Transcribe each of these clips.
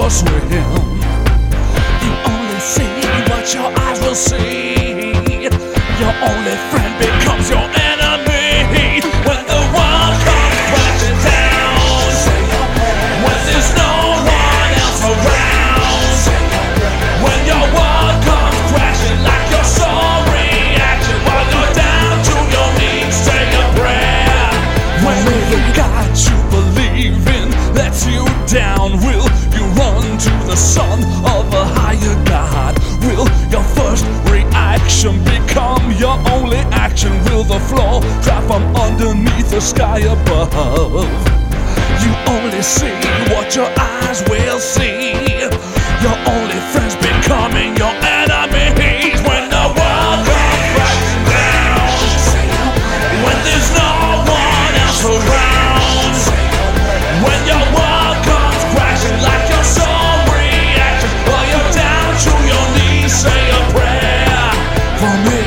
or swim. You only see what your eyes will see. Your only friend becomes your enemy when the world comes crashing down. When there's no one else around. When your world comes crashing like your soul reaction while you're down to your knees, say a prayer. When the God you believe in lets you down, will you run to the Son of a higher God? Will your first reaction become your only action? Will the floor drop from underneath the sky above? You only see what your eyes will see. Your only friends becoming your enemies when the world comes crashing down. When there's no one else around. When your world comes crashing like your soul reaction while you're down to your knees, say a prayer for me.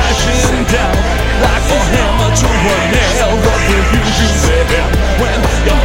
When your